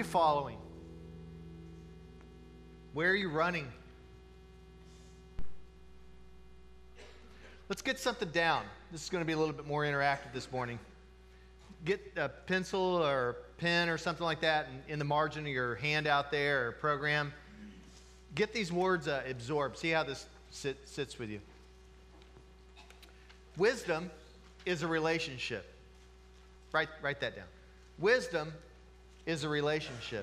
following? Where are you running? Let's get something down. This is going to be a little bit more interactive this morning. Get a pencil or pen or something like that in the margin of your handout there or program. Get these words absorbed. See how this sits with you. Wisdom is a relationship. Write that down. Wisdom is a relationship.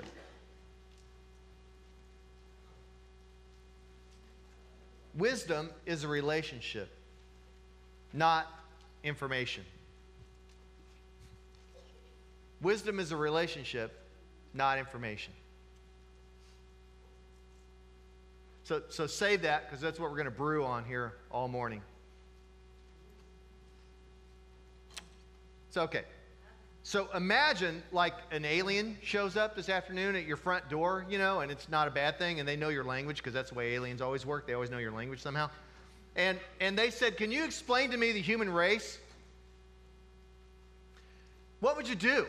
Wisdom is a relationship, not information. Wisdom is a relationship, not information. So save that, because that's what we're going to brew on here all morning. It's okay. So imagine like an alien shows up this afternoon at your front door, and it's not a bad thing, and they know your language, because that's the way aliens always work. They always know your language somehow. And they said, "Can you explain to me the human race?" What would you do?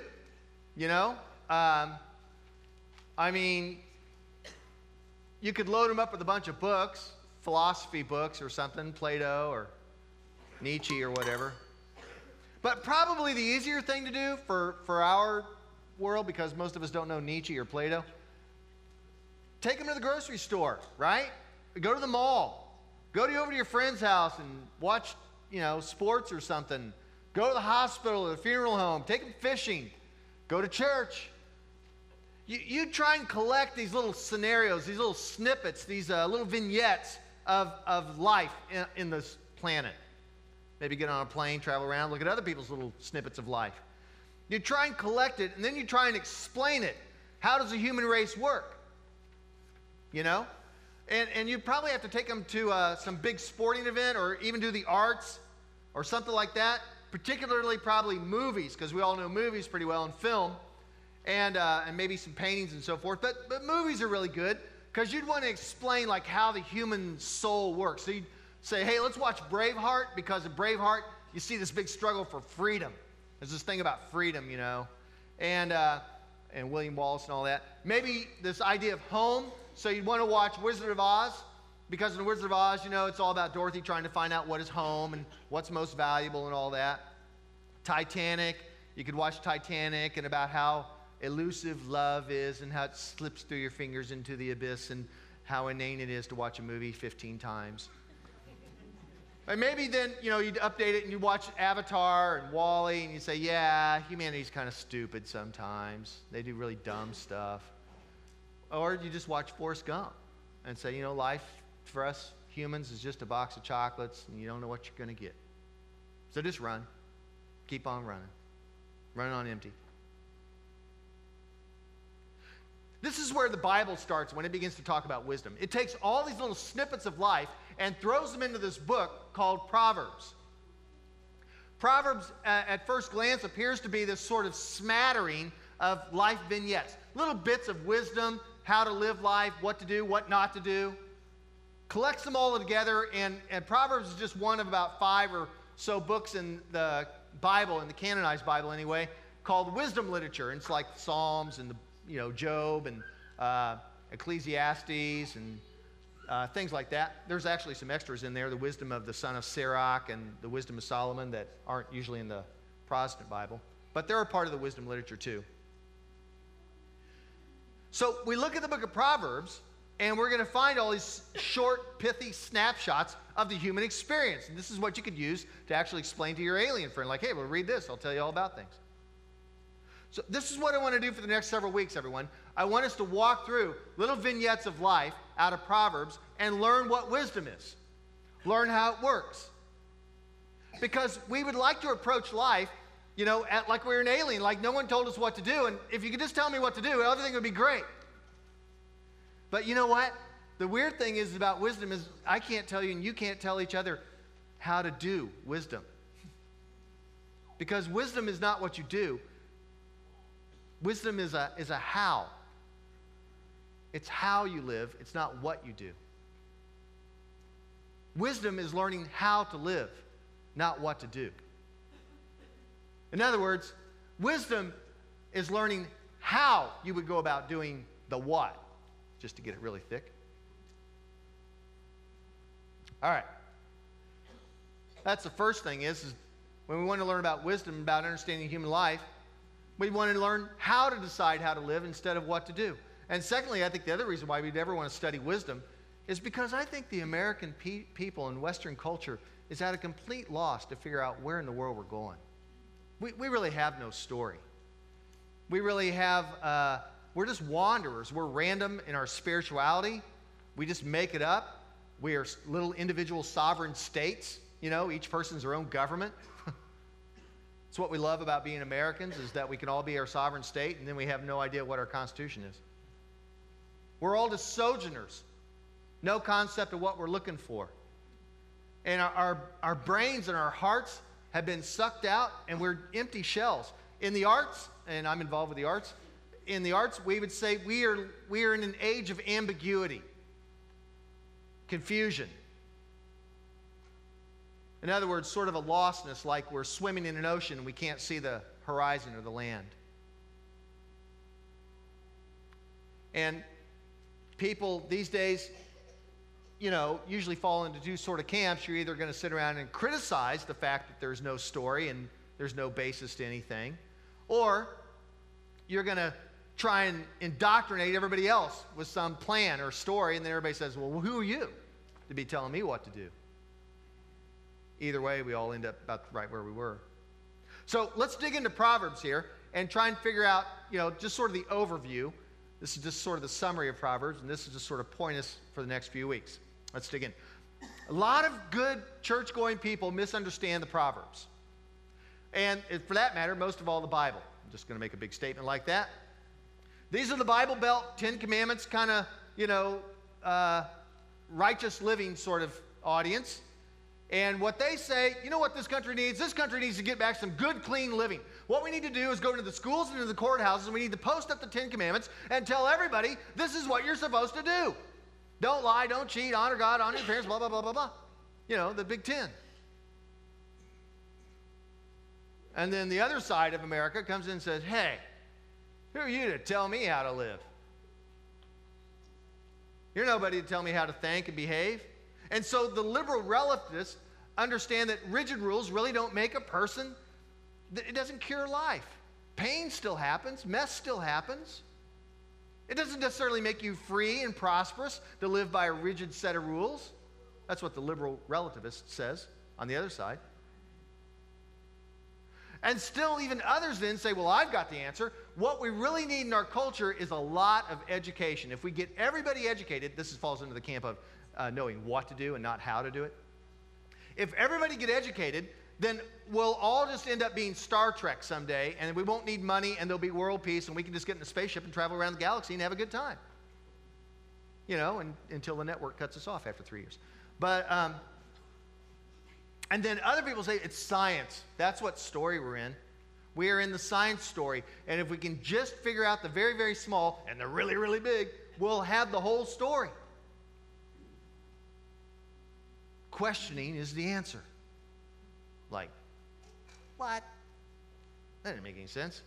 You could load them up with a bunch of books, philosophy books or something, Plato or Nietzsche or whatever. But probably the easier thing to do for our world, because most of us don't know Nietzsche or Plato, take them to the grocery store, right? Go to the mall. Go over to your friend's house and watch, sports or something. Go to the hospital or the funeral home. Take them fishing. Go to church. You try and collect these little scenarios, these little snippets, these little vignettes of life in this planet. Maybe get on a plane, travel around, look at other people's little snippets of life. You try and collect it, and then you try and explain it. How does the human race work? And you probably have to take them to some big sporting event, or even do the arts or something like that. Particularly probably movies, because we all know movies pretty well, and film, and maybe some paintings and so forth. But movies are really good, because you'd want to explain like how the human soul works. So you'd say, "Hey, let's watch Braveheart," because in Braveheart you see this big struggle for freedom. There's this thing about freedom, and William Wallace and all that. Maybe this idea of home. So you'd want to watch Wizard of Oz, because in the Wizard of Oz, it's all about Dorothy trying to find out what is home and what's most valuable and all that. Titanic, you could watch Titanic and about how elusive love is and how it slips through your fingers into the abyss, and how inane it is to watch a movie 15 times. And maybe then, you'd update it and you'd watch Avatar and WALL-E, and you'd say, "Yeah, humanity's kind of stupid sometimes. They do really dumb stuff." Or you just watch Forrest Gump and say, life for us humans is just a box of chocolates, and you don't know what you're going to get. So just run. Keep on running. Running on empty. This is where the Bible starts when it begins to talk about wisdom. It takes all these little snippets of life and throws them into this book called Proverbs. Proverbs, at first glance, appears to be this sort of smattering of life vignettes. Little bits of wisdom, how to live life, what to do, what not to do. Collects them all together, and Proverbs is just one of about 5 or so books in the Bible, in the canonized Bible anyway, called wisdom literature. And it's like Psalms and Job and Ecclesiastes and things like that. There's actually some extras in there, the wisdom of the son of Sirach and the wisdom of Solomon, that aren't usually in the Protestant Bible. But they're a part of the wisdom literature too. So we look at the book of Proverbs, and we're going to find all these short, pithy snapshots of the human experience. And this is what you could use to actually explain to your alien friend. Like, "Hey, well, read this. I'll tell you all about things." So this is what I want to do for the next several weeks, everyone. I want us to walk through little vignettes of life out of Proverbs and learn what wisdom is. Learn how it works. Because we would like to approach life, like we're an alien, like no one told us what to do. And if you could just tell me what to do, everything would be great. But you know what? The weird thing is about wisdom is I can't tell you and you can't tell each other how to do wisdom. Because wisdom is not what you do. Wisdom is a how. It's how you live. It's not what you do. Wisdom is learning how to live, not what to do. In other words, wisdom is learning how you would go about doing the what, just to get it really thick. All right. That's the first thing is when we want to learn about wisdom, about understanding human life, we want to learn how to decide how to live instead of what to do. And secondly, I think the other reason why we'd ever want to study wisdom is because I think the American people in Western culture is at a complete loss to figure out where in the world we're going. We really have no story. We really have, we're just wanderers. We're random in our spirituality. We just make it up. We are little individual sovereign states. You know, each person's their own government. It's what we love about being Americans, is that we can all be our sovereign state, and then we have no idea what our Constitution is. We're all just sojourners. No concept of what we're looking for. And our brains and our hearts have been sucked out, and we're empty shells. In the arts, and I'm involved with the arts, in the arts we would say we are in an age of ambiguity, confusion. In other words, sort of a lostness, like we're swimming in an ocean and we can't see the horizon or the land. And people these days, you know, usually fall into two sort of camps. You're either going to sit around and criticize the fact that there's no story and there's no basis to anything, or you're going to try and indoctrinate everybody else with some plan or story, and then everybody says, well, who are you to be telling me what to do? Either way, we all end up about right where we were. So let's dig into Proverbs here and try and figure out, you know, just sort of the overview. This is just sort of the summary of Proverbs, and this is just sort of point us for the next few weeks. Let's dig in. A lot of good church-going people misunderstand the Proverbs. And for that matter, most of all, the Bible. I'm just going to make a big statement like that. These are the Bible Belt, 10 Commandments, kind of, you know, righteous living sort of audience. And what they say, you know what this country needs? This country needs to get back some good, clean living. What we need to do is go into the schools and into the courthouses, and we need to post up the 10 Commandments and tell everybody this is what you're supposed to do. Don't lie, don't cheat, honor God, honor your parents, blah, blah, blah, blah, blah. You know, the Big 10. And then the other side of America comes in and says, hey, who are you to tell me how to live? You're nobody to tell me how to think and behave. And so the liberal relativists understand that rigid rules really don't make a person. It doesn't cure life. Pain still happens. Mess still happens. It doesn't necessarily make you free and prosperous to live by a rigid set of rules. That's what the liberal relativist says on the other side. And still even others then say, well, I've got the answer. What we really need in our culture is a lot of education. If we get everybody educated, this falls into the camp of knowing what to do and not how to do it. If everybody get educated, then we'll all just end up being Star Trek someday, and we won't need money, and there'll be world peace, and we can just get in a spaceship and travel around the galaxy and have a good time. You know, until the network cuts us off after 3 years. But, and then other people say it's science. That's what story we're in. We are in the science story, and if we can just figure out the very, very small and the really, really big, we'll have the whole story. Questioning is the answer. Like, what? That didn't make any sense.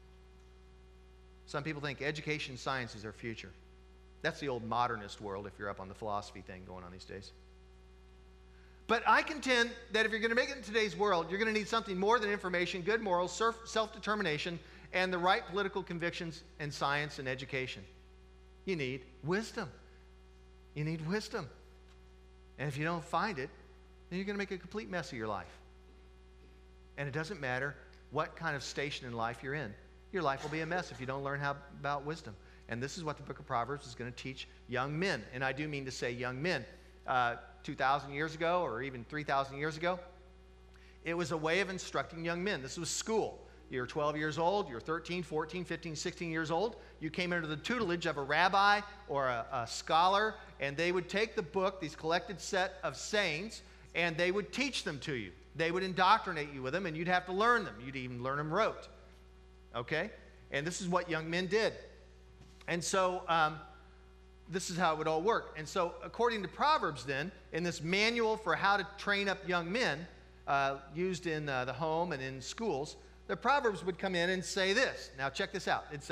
Some people think education science is our future. That's the old modernist world, if you're up on the philosophy thing going on these days. But I contend that if you're going to make it in today's world, you're going to need something more than information, good morals, self-determination, and the right political convictions in science and education. You need wisdom. You need wisdom. And if you don't find it, then you're going to make a complete mess of your life. And it doesn't matter what kind of station in life you're in. Your life will be a mess if you don't learn about wisdom. And this is what the book of Proverbs is going to teach young men. And I do mean to say young men. 2,000 years ago, or even 3,000 years ago, it was a way of instructing young men. This was school. You're 12 years old, you're 13, 14, 15, 16 years old. You came under the tutelage of a rabbi or a scholar, and they would take the book, these collected set of sayings, and they would teach them to you. They would indoctrinate you with them, and you'd have to learn them. You'd even learn them rote. Okay? And this is what young men did. And so this is how it would all work. And so according to Proverbs then, in this manual for how to train up young men, used in the home and in schools, the Proverbs would come in and say this. Now check this out. It'd say,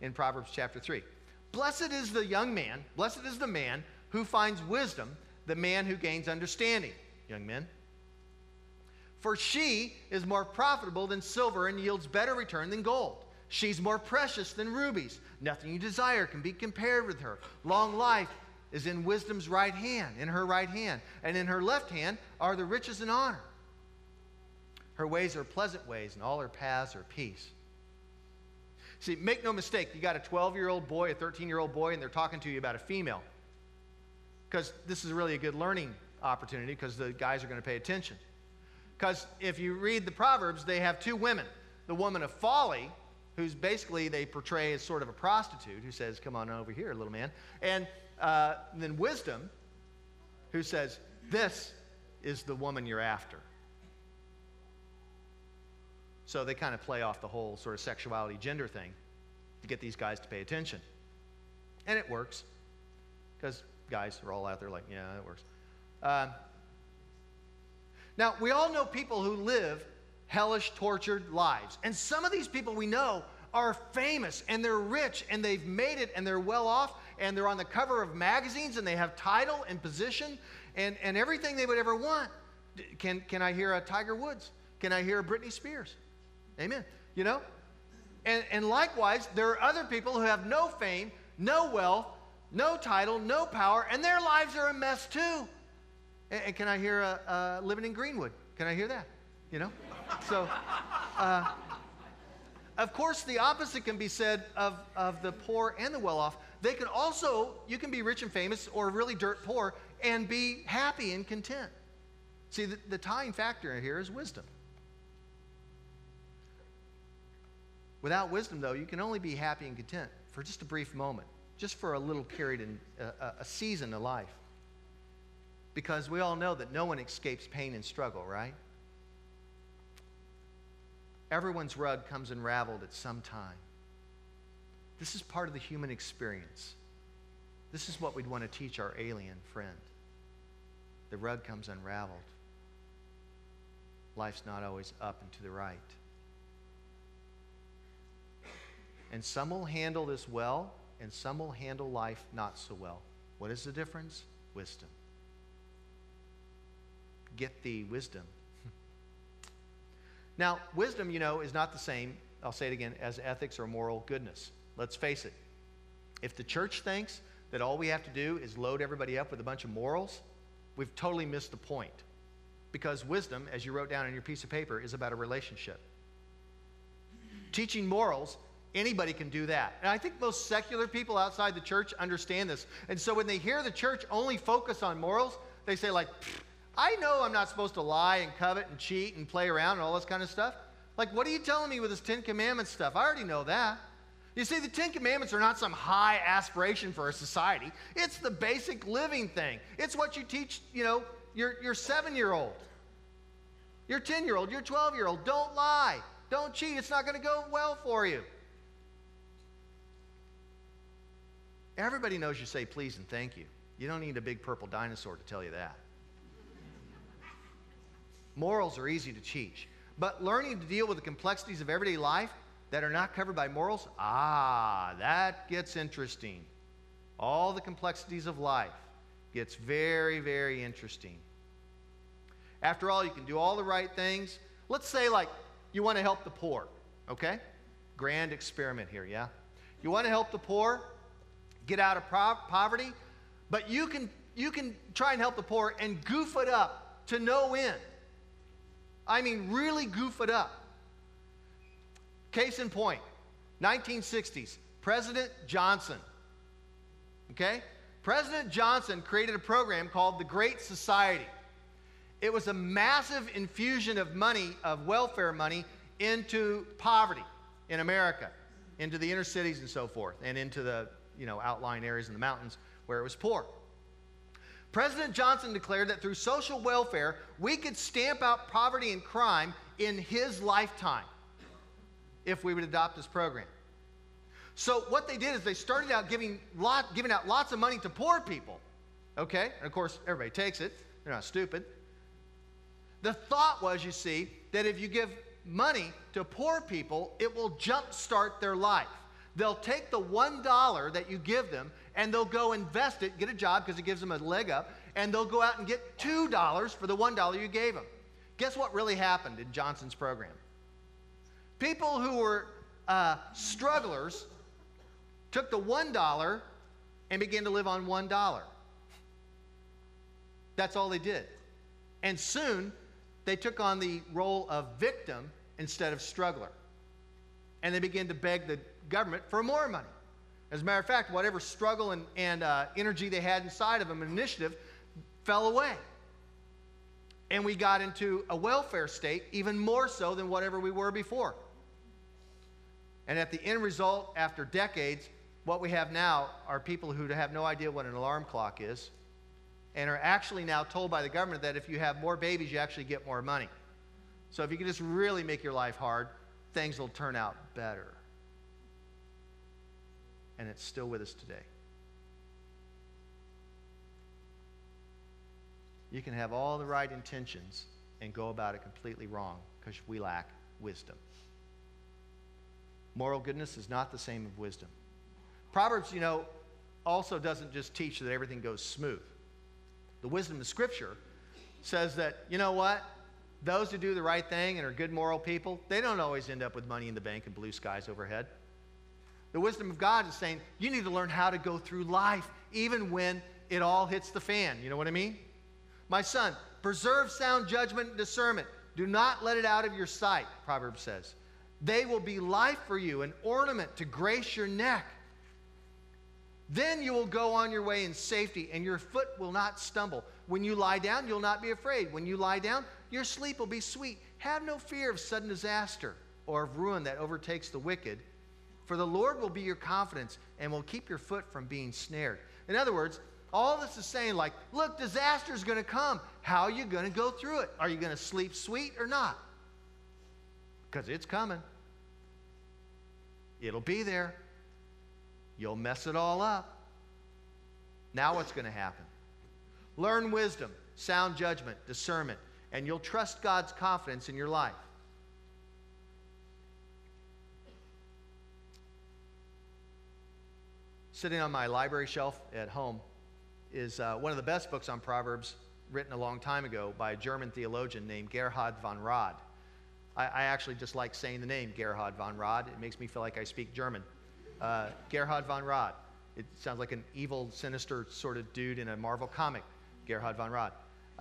in Proverbs chapter 3. Blessed is the young man, blessed is the man who finds wisdom, the man who gains understanding, young men. For she is more profitable than silver and yields better return than gold. She's more precious than rubies. Nothing you desire can be compared with her. Long life is in wisdom's right hand, in her right hand, and in her left hand are the riches and honor. Her ways are pleasant ways, and all her paths are peace. See, make no mistake, you got a 12-year-old boy, a 13-year-old boy, and they're talking to you about a female. Because this is really a good learning opportunity, because the guys are going to pay attention. Because if you read the Proverbs, they have two women. The woman of folly, who's basically they portray as sort of a prostitute, who says, come on over here, little man. And then wisdom, who says, this is the woman you're after. So they kind of play off the whole sort of sexuality, gender thing to get these guys to pay attention. And it works, because guys are all out there like, yeah, it works. Now, we all know people who live hellish, tortured lives. And some of these people we know are famous, and they're rich, and they've made it, and they're well off, and they're on the cover of magazines, and they have title and position and everything they would ever want. Can I hear a Tiger Woods? Can I hear a Britney Spears? Amen. You know? And likewise, there are other people who have no fame, no wealth, no title, no power, and their lives are a mess too. And can I hear living in Greenwood? Can I hear that? You know? So, of course, the opposite can be said of the poor and the well-off. They can also, you can be rich and famous or really dirt poor and be happy and content. See, the tying factor here is wisdom. Without wisdom, though, you can only be happy and content for just a brief moment, just for a little period in a season of life. Because we all know that no one escapes pain and struggle, right? Everyone's rug comes unraveled at some time. This is part of the human experience. This is what we'd want to teach our alien friend. The rug comes unraveled. Life's not always up and to the right. And some will handle this well, and some will handle life not so well. What is the difference? Wisdom. Get thee wisdom. Now, wisdom, you know, is not the same, I'll say it again, as ethics or moral goodness. Let's face it. If the church thinks that all we have to do is load everybody up with a bunch of morals, we've totally missed the point. Because wisdom, as you wrote down on your piece of paper, is about a relationship. Teaching morals, anybody can do that. And I think most secular people outside the church understand this. And so when they hear the church only focus on morals, they say like, I know I'm not supposed to lie and covet and cheat and play around and all this kind of stuff. Like, what are you telling me with this Ten Commandments stuff? I already know that. You see, the Ten Commandments are not some high aspiration for a society. It's the basic living thing. It's what you teach, you know, your 7-year-old, your 10-year-old, your 12-year-old. Don't lie. Don't cheat. It's not going to go well for you. Everybody knows you say please and thank you. You don't need a big purple dinosaur to tell you that. Morals are easy to teach. But learning to deal with the complexities of everyday life that are not covered by morals, that gets interesting. All the complexities of life gets very, very interesting. After all, you can do all the right things. Let's say, like, you want to help the poor, okay? Grand experiment here, yeah? You want to help the poor get out of poverty, but you can try and help the poor and goof it up to no end. I mean, really goof it up. Case in point, 1960s, President Johnson. Okay? President Johnson created a program called the Great Society. It was a massive infusion of money, of welfare money, into poverty in America, into the inner cities and so forth, and into the, you know, outlying areas in the mountains where it was poor. President Johnson declared that through social welfare, we could stamp out poverty and crime in his lifetime if we would adopt this program. So what they did is they started out giving out lots of money to poor people, okay? And of course, everybody takes it. They're not stupid. The thought was, you see, that if you give money to poor people, it will jumpstart their life. They'll take the $1 that you give them and they'll go invest it, get a job because it gives them a leg up, and they'll go out and get $2 for the $1 you gave them. Guess what really happened in Johnson's program? People who were strugglers took the $1 and began to live on $1. That's all they did. And soon, they took on the role of victim instead of struggler. And they began to beg the government for more money. As a matter of fact, whatever struggle and energy they had inside of them, an initiative, fell away. And we got into a welfare state, even more so than whatever we were before. And at the end result, after decades, what we have now are people who have no idea what an alarm clock is, and are actually now told by the government that if you have more babies, you actually get more money. So if you can just really make your life hard, things will turn out better. And it's still with us today. You can have all the right intentions and go about it completely wrong because we lack wisdom. Moral goodness is not the same as wisdom. Proverbs, also doesn't just teach that everything goes smooth. The wisdom of Scripture says that, you know what? Those who do the right thing and are good moral people, they don't always end up with money in the bank and blue skies overhead. The wisdom of God is saying you need to learn how to go through life even when it all hits the fan. You know what I mean? My son, preserve sound judgment and discernment. Do not let it out of your sight, Proverbs says. They will be life for you, an ornament to grace your neck. Then you will go on your way in safety, and your foot will not stumble. When you lie down, you'll not be afraid. When you lie down, your sleep will be sweet. Have no fear of sudden disaster or of ruin that overtakes the wicked, for the Lord will be your confidence and will keep your foot from being snared. In other words, all this is saying, like, look, disaster is going to come. How are you going to go through it? Are you going to sleep sweet or not? Because it's coming. It'll be there. You'll mess it all up. Now what's going to happen? Learn wisdom, sound judgment, discernment, and you'll trust God's confidence in your life. Sitting on my library shelf at home is one of the best books on Proverbs written a long time ago by a German theologian named Gerhard von Rad. I actually just like saying the name Gerhard von Rad. It makes me feel like I speak German. Gerhard von Rad. It sounds like an evil, sinister sort of dude in a Marvel comic. Gerhard von Rad.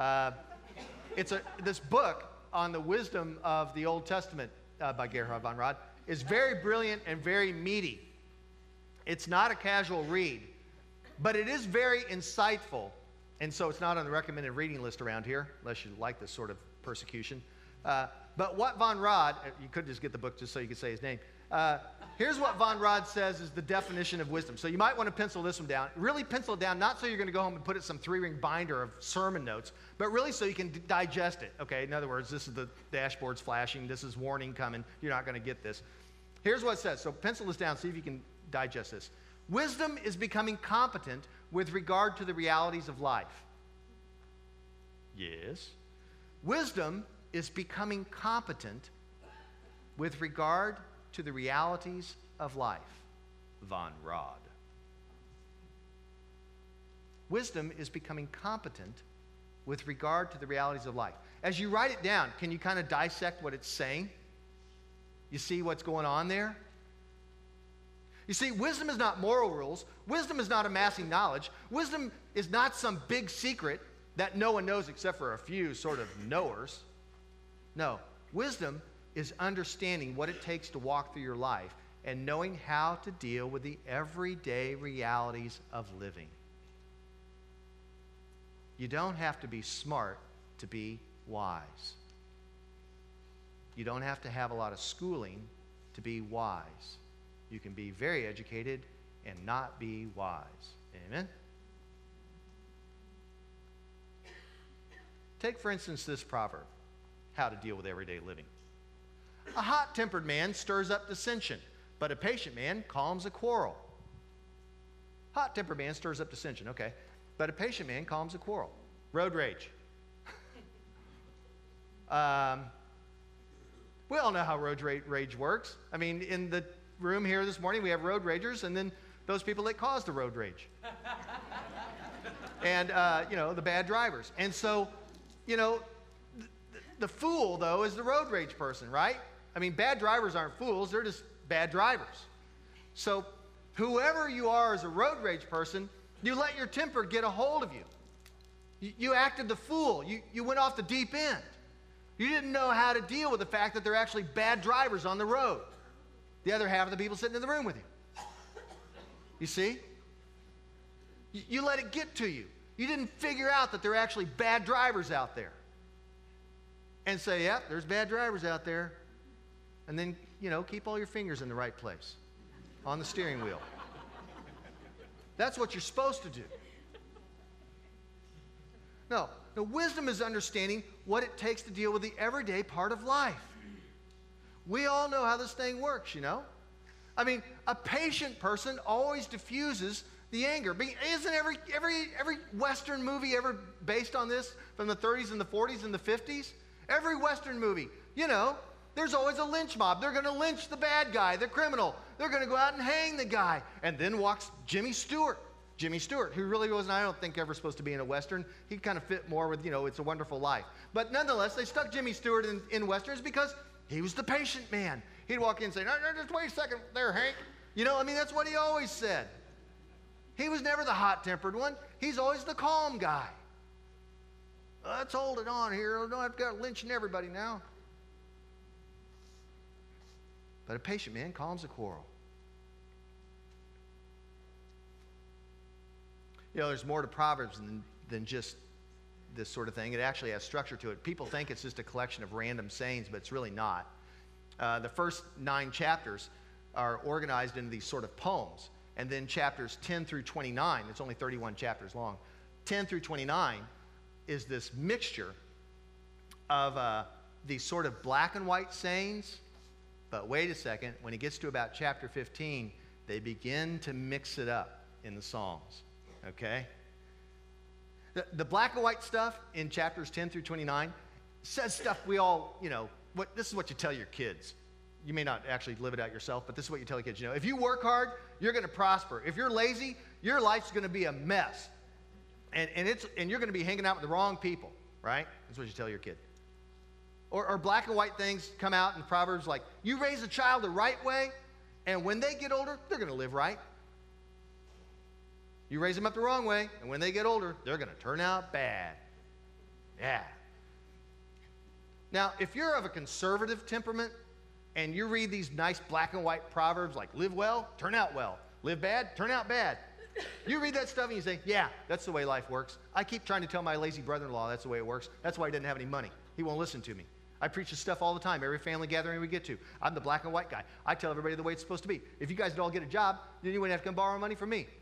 This book on the wisdom of the Old Testament by Gerhard von Rad is very brilliant and very meaty. It's not a casual read, but it is very insightful, and so it's not on the recommended reading list around here, unless you like this sort of persecution. But what von Rad, you could just get the book just so you could say his name. Here's what von Rad says is the definition of wisdom. So you might want to pencil this one down. Really pencil it down, not so you're going to go home and put it in some 3-ring binder of sermon notes, but really so you can digest it. Okay, in other words, this is the dashboard's flashing. This is warning coming. You're not going to get this. Here's what it says. So pencil this down. See if you can digest this. Wisdom is becoming competent with regard to the realities of life. Yes. Wisdom is becoming competent with regard to the realities of life. Von Rad. Wisdom is becoming competent with regard to the realities of life. As you write it down, can you kind of dissect what it's saying? You see what's going on there? You see, wisdom is not moral rules. Wisdom is not amassing knowledge. Wisdom is not some big secret that no one knows except for a few sort of knowers. No, wisdom is understanding what it takes to walk through your life and knowing how to deal with the everyday realities of living. You don't have to be smart to be wise. You don't have to have a lot of schooling to be wise. You can be very educated and not be wise. Amen? Take, for instance, this proverb, how to deal with everyday living. A hot-tempered man stirs up dissension, but a patient man calms a quarrel. Hot-tempered man stirs up dissension, okay. But a patient man calms a quarrel. Road rage. We all know how road rage works. I mean, in the room here this morning, we have road ragers, and then those people that cause the road rage. And, the bad drivers. And so, the fool, though, is the road rage person, right? I mean, bad drivers aren't fools. They're just bad drivers. So whoever you are as a road rage person, you let your temper get a hold of you. You acted the fool. You went off the deep end. You didn't know how to deal with the fact that they're actually bad drivers on the road. The other half of the people sitting in the room with you. You see? You let it get to you. You didn't figure out that there are actually bad drivers out there. And say, yep, there's bad drivers out there. And then, keep all your fingers in the right place on the steering wheel. That's what you're supposed to do. No, wisdom is understanding what it takes to deal with the everyday part of life. We all know how this thing works, I mean, a patient person always diffuses the anger. Isn't every Western movie ever based on this from the 30s and the 40s and the 50s? Every Western movie, there's always a lynch mob. They're going to lynch the bad guy, the criminal. They're going to go out and hang the guy. And then walks Jimmy Stewart. Jimmy Stewart, who really wasn't, I don't think, ever supposed to be in a Western. He kind of fit more with, It's a Wonderful Life. But nonetheless, they stuck Jimmy Stewart in Westerns because he was the patient man. He'd walk in and say, no, just wait a second there, Hank. That's what he always said. He was never the hot-tempered one. He's always the calm guy. Let's hold it on here. I don't have to go lynching everybody now. But a patient man calms a quarrel. There's more to Proverbs than just this sort of thing. It actually has structure to it. People think it's just a collection of random sayings, but it's really not. The first 9 chapters are organized into these sort of poems. And then chapters 10 through 29, it's only 31 chapters long, 10 through 29 is this mixture of these sort of black and white sayings. But wait a second, when it gets to about chapter 15, they begin to mix it up in the Psalms, okay? The black and white stuff in chapters 10 through 29 says stuff we all, this is what you tell your kids. You may not actually live it out yourself, but this is what you tell your kids. If you work hard, you're going to prosper. If you're lazy, your life's going to be a mess. And you're going to be hanging out with the wrong people, right? That's what you tell your kid. Or black and white things come out in Proverbs like, you raise a child the right way, and when they get older, they're going to live right. You raise them up the wrong way, and when they get older, they're going to turn out bad. Yeah. Now, if you're of a conservative temperament, and you read these nice black and white proverbs like live well, turn out well. Live bad, turn out bad. You read that stuff and you say, yeah, that's the way life works. I keep trying to tell my lazy brother-in-law that's the way it works. That's why he doesn't have any money. He won't listen to me. I preach this stuff all the time, every family gathering we get to. I'm the black and white guy. I tell everybody the way it's supposed to be. If you guys would all get a job, then you wouldn't have to come borrow money from me.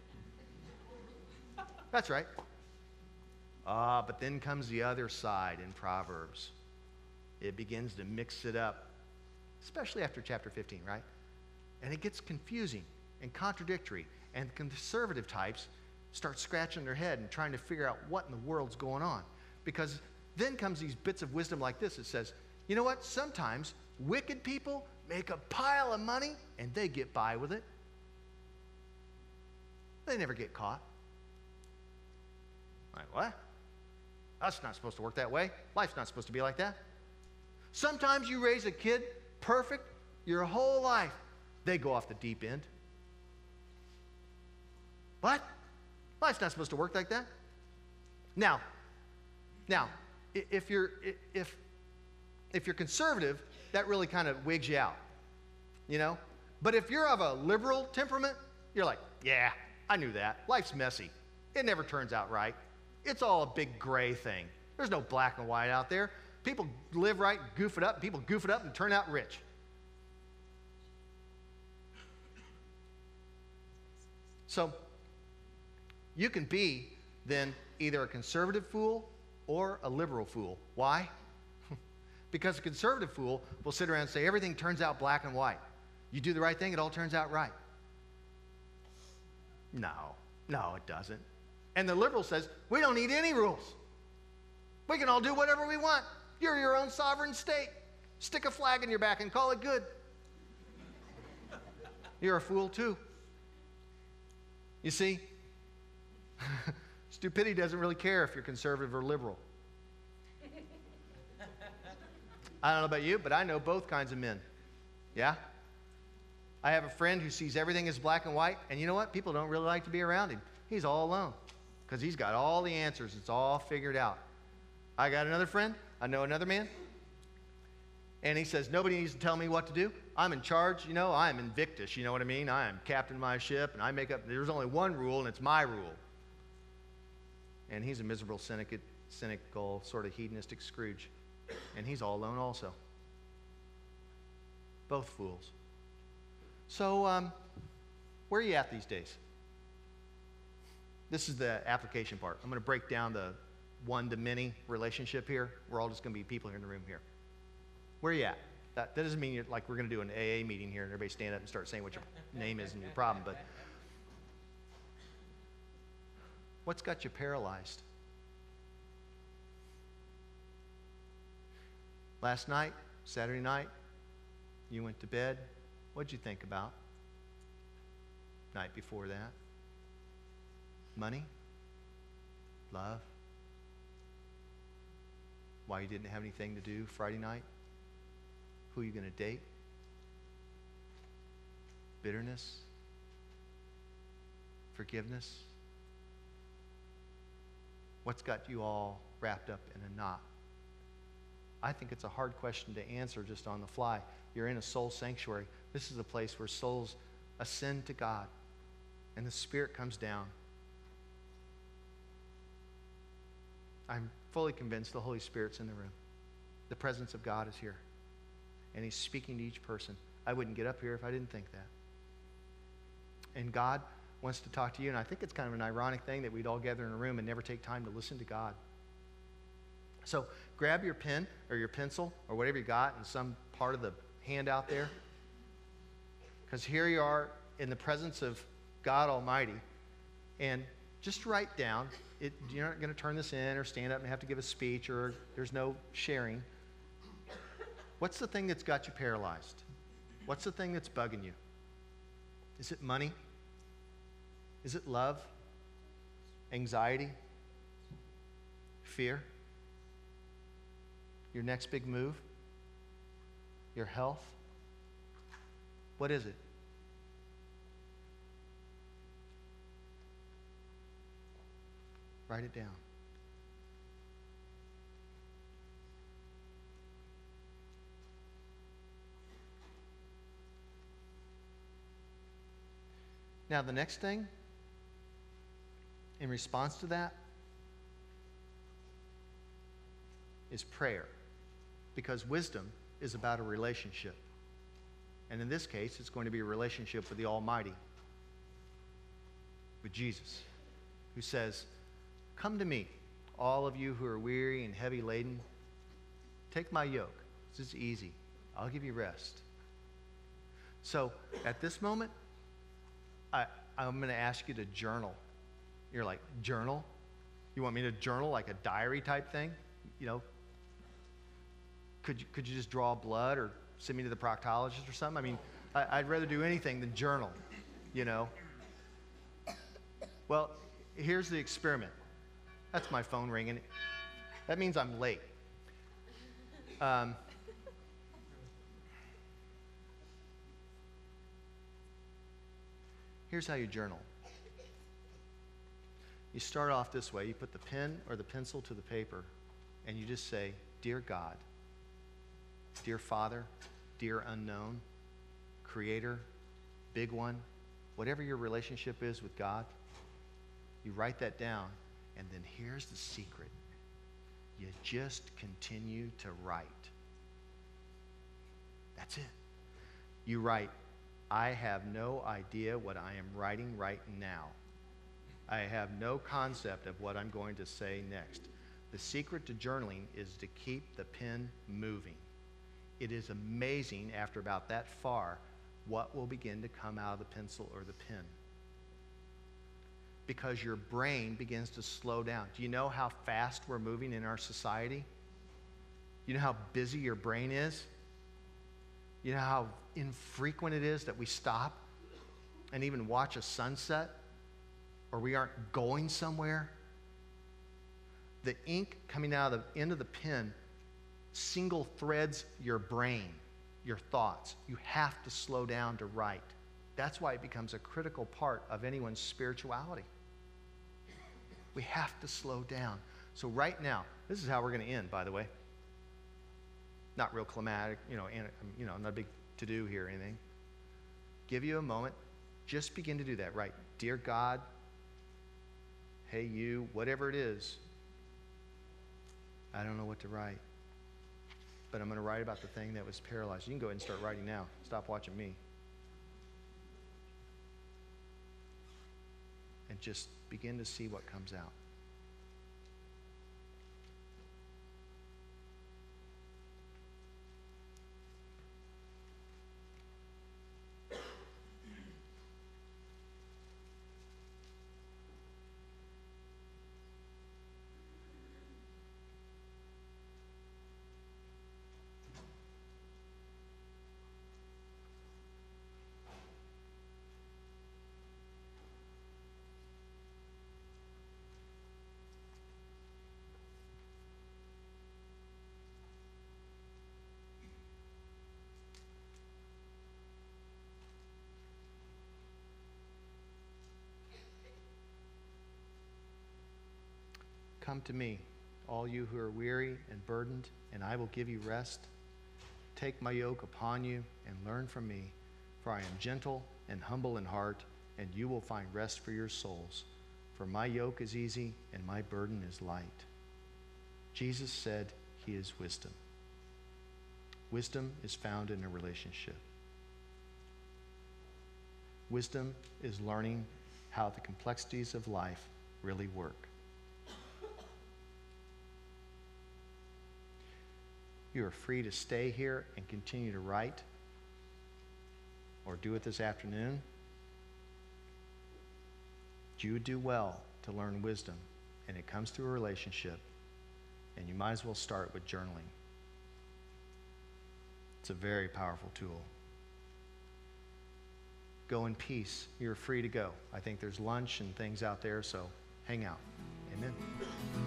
That's right. But then comes the other side in Proverbs. It begins to mix it up. Especially after chapter 15, right? And it gets confusing and contradictory, and conservative types start scratching their head and trying to figure out what in the world's going on. Because then comes these bits of wisdom like this. It says, you know what? Sometimes wicked people make a pile of money and they get by with it. They never get caught. Like, what? That's not supposed to work that way. Life's not supposed to be like that. Sometimes you raise a kid perfect your whole life, they go off the deep end. What? Life's not supposed to work like that. Now, if you're conservative, that really kind of wigs you out, But if you're of a liberal temperament, you're like, yeah, I knew that. Life's messy. It never turns out right. It's all a big gray thing. There's no black and white out there. People live right, goof it up, and people goof it up and turn out rich. So, you can be then either a conservative fool or a liberal fool. Why? Because a conservative fool will sit around and say everything turns out black and white. You do the right thing, it all turns out right. No, it doesn't. And the liberal says, we don't need any rules. We can all do whatever we want. You're your own sovereign state. Stick a flag in your back and call it good. you're a fool too. You see, stupidity doesn't really care if you're conservative or liberal. I don't know about you, but I know both kinds of men. Yeah? I have a friend who sees everything as black and white, and you know what? People don't really like to be around him. He's all alone because he's got all the answers. It's all figured out. I got another friend. I know another man. And he says, nobody needs to tell me what to do. I'm in charge. You know, I'm Invictus. You know what I mean? I am captain of my ship, and I make up, there's only one rule, and it's my rule. And he's a miserable, cynical, sort of hedonistic Scrooge. And he's all alone also. Both fools. So, where are you at these days? This is the application part. I'm going to break down the one-to-many relationship here. We're all just going to be people here in the room here. Where are you at? That doesn't mean you're, like we're going to do an AA meeting here and everybody stand up and start saying what your name is and your problem, but what's got you paralyzed? Last night, Saturday night, you went to bed. What'd you think about? Night before that? Money? Love? Why you didn't have anything to do Friday night? Who are you going to date? Bitterness? Forgiveness? What's got you all wrapped up in a knot? I think it's a hard question to answer just on the fly. You're in a soul sanctuary. This is a place where souls ascend to God and the Spirit comes down. I'm fully convinced the Holy Spirit's in the room. The presence of God is here. And He's speaking to each person. I wouldn't get up here if I didn't think that. And God wants to talk to you. And I think it's kind of an ironic thing that we'd all gather in a room and never take time to listen to God. So grab your pen or your pencil or whatever you got in some part of the handout there. Because here you are in the presence of God Almighty. And just write down. You're not going to turn this in or stand up and have to give a speech, or there's no sharing. What's the thing that's got you paralyzed? What's the thing that's bugging you? Is it money? Is it love? Anxiety? Fear? Your next big move? Your health? What is it? Write it down. Now, the next thing, in response to that, is prayer. Because wisdom is about a relationship. And in this case, it's going to be a relationship with the Almighty, with Jesus, who says, "Come to me, all of you who are weary and heavy laden. Take my yoke. This is easy. I'll give you rest." So, at this moment, I'm going to ask you to journal. You're like, journal? You want me to journal like a diary type thing? You know, could you just draw blood or send me to the proctologist or something? I mean, I'd rather do anything than journal, you know. Well, here's the experiment. That's my phone ringing. That means I'm late. Here's how you journal. You start off this way. You put the pen or the pencil to the paper, and you just say, "Dear God, dear Father, dear unknown, Creator, big one," whatever your relationship is with God, you write that down, and then here's the secret. You just continue to write. That's it. You write, "I have no idea what I am writing right now. I have no concept of what I'm going to say next." The secret to journaling is to keep the pen moving. It is amazing after about that far what will begin to come out of the pencil or the pen. Because your brain begins to slow down. Do you know how fast we're moving in our society? You know how busy your brain is? You know how infrequent it is that we stop and even watch a sunset, or we aren't going somewhere, the ink coming out of the end of the pen single threads your brain, your thoughts. You have to slow down to write. That's why it becomes a critical part of anyone's spirituality. We have to slow down. So right now, this is how we're going to end, by the way. Not real climatic, not a big to-do here or anything. Give you a moment. Just begin to do that, right? Dear God, hey you, whatever it is, I don't know what to write. But I'm going to write about the thing that was paralyzed. You can go ahead and start writing now. Stop watching me. And just begin to see what comes out. Come to me, all you who are weary and burdened, and I will give you rest. Take my yoke upon you and learn from me, for I am gentle and humble in heart, and you will find rest for your souls. For my yoke is easy and my burden is light. Jesus said he is wisdom. Wisdom is found in a relationship. Wisdom is learning how the complexities of life really work. You are free to stay here and continue to write, or do it this afternoon. You would do well to learn wisdom, and it comes through a relationship, and you might as well start with journaling. It's a very powerful tool. Go in peace. You're free to go. I think there's lunch and things out there, so hang out. Amen.